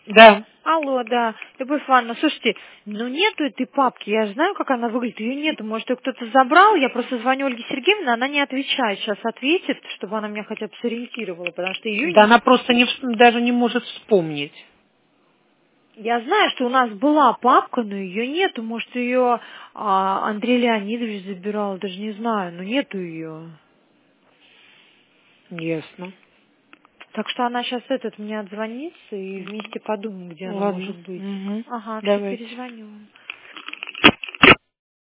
Да. Алло, да. Любовь Ивановна, слушайте, ну нету этой папки, я знаю, как она выглядит, ее нету, может, ее кто-то забрал, я просто звоню Ольге Сергеевне, она не отвечает, сейчас ответит, чтобы она меня хотя бы сориентировала, потому что ее Да не... она просто даже не может вспомнить. Я знаю, что у нас была папка, но ее нету, может, ее Андрей Леонидович забирал, даже не знаю, но нету ее. Ясно. Так что она сейчас мне отзвонится и вместе подумаем, где она Ладно. может быть. Угу. Ага, все, Давайте. перезвоню.